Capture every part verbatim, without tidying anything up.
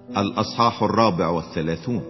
الأصحاح الرابع والثلاثون.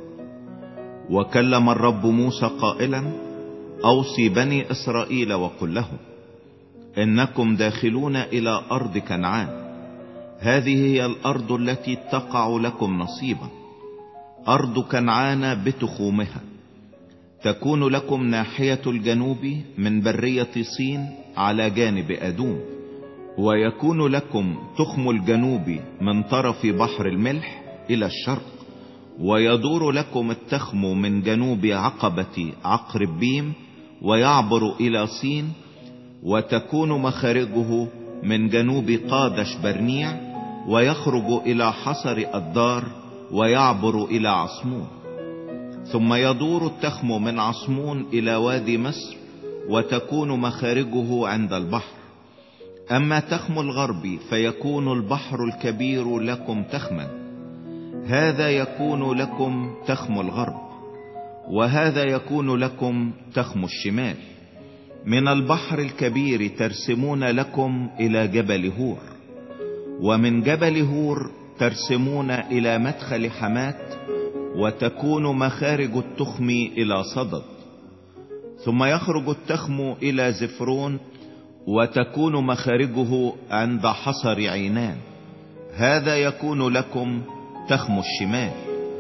وكلم الرب موسى قائلا: أوصي بني إسرائيل وقل لهم: إنكم داخلون إلى أرض كنعان، هذه هي الأرض التي تقع لكم نصيبا، أرض كنعان بتخومها، تكون لكم ناحية الجنوب من برية صين على جانب أدوم، ويكون لكم تخم الجنوب من طرف بحر الملح إلى الشرق، ويدور لكم التخم من جنوب عقبة عقربيم ويعبر إلى صين، وتكون مخارجه من جنوب قادش برنيع ويخرج إلى حصر الدار ويعبر إلى عصمون، ثم يدور التخم من عصمون إلى وادي مصر وتكون مخارجه عند البحر. أما تخم الغرب فيكون البحر الكبير لكم تخما، هذا يكون لكم تخم الغرب، وهذا يكون لكم تخم الشمال. من البحر الكبير ترسمون لكم إلى جبل هور، ومن جبل هور ترسمون إلى مدخل حمات، وتكون مخارج التخم إلى صدد، ثم يخرج التخم إلى زفرون وتكون مخارجه عند حصر عينان، هذا يكون لكم تخم الشمال.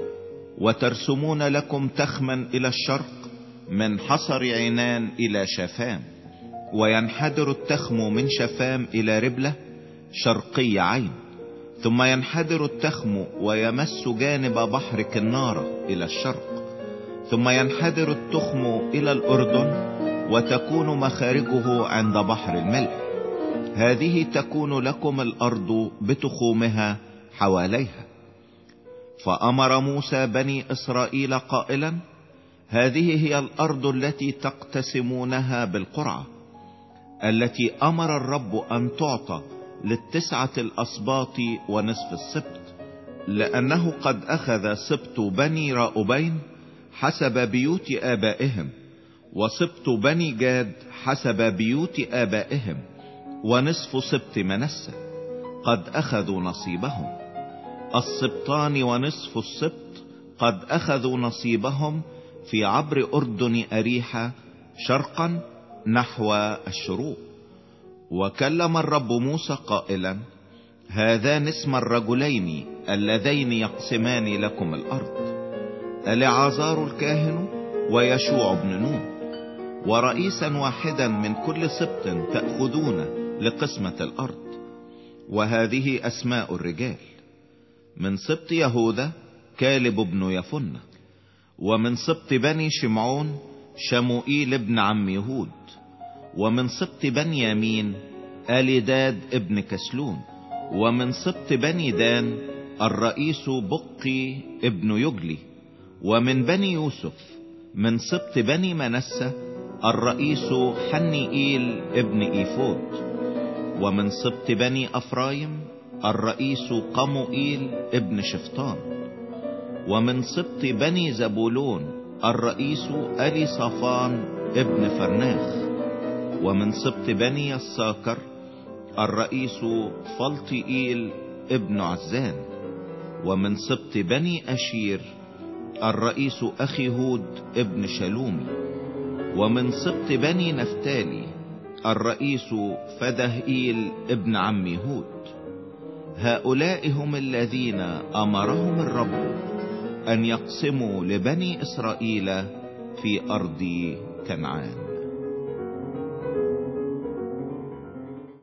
وترسمون لكم تخما إلى الشرق من حصر عينان إلى شفام، وينحدر التخم من شفام إلى ربلة شرقي عين، ثم ينحدر التخم ويمس جانب بحر كنارة إلى الشرق، ثم ينحدر التخم إلى الأردن وتكون مخارجه عند بحر الملح، هذه تكون لكم الأرض بتخومها حواليها. فأمر موسى بني إسرائيل قائلا: هذه هي الأرض التي تقتسمونها بالقرعة، التي أمر الرب أن تعطى للتسعة الأسباط ونصف السبط، لأنه قد أخذ سبط بني راؤبين حسب بيوت آبائهم، وسبط بني جاد حسب بيوت آبائهم، ونصف سبط منسى قد أخذوا نصيبهم. السبطان ونصف السبط قد أخذوا نصيبهم في عبر أردن أريحة شرقا نحو الشروق. وكلم الرب موسى قائلا: هذان اسم الرجلين اللذين يقسمان لكم الأرض، العازار الكاهن ويشوع بن نون، ورئيسا واحدا من كل سبط تأخذون لقسمة الأرض. وهذه أسماء الرجال: من سبط يهوذا كالب بن يفنة، ومن سبط بني شمعون شموئيل ابن عم يهود، ومن سبط بنيامين آليداد ابن كسلون، ومن سبط بني دان الرئيس بقي ابن يجلي، ومن بني يوسف من سبط بني منسى الرئيس حنيئيل ابن إيفود، ومن سبط بني أفرايم الرئيس قموئيل ابن شفطان، ومن سبط بني زبولون الرئيس أليصافان ابن فرناخ، ومن سبط بني الساكر الرئيس فلطئيل ابن عزان، ومن سبط بني أشير الرئيس أخيهود ابن شلومي، ومن سبط بني نفتالي الرئيس فدهئيل ابن عم يهود. هؤلاء هم الذين أمرهم الرب أن يقسموا لبني إسرائيل في أرض كنعان.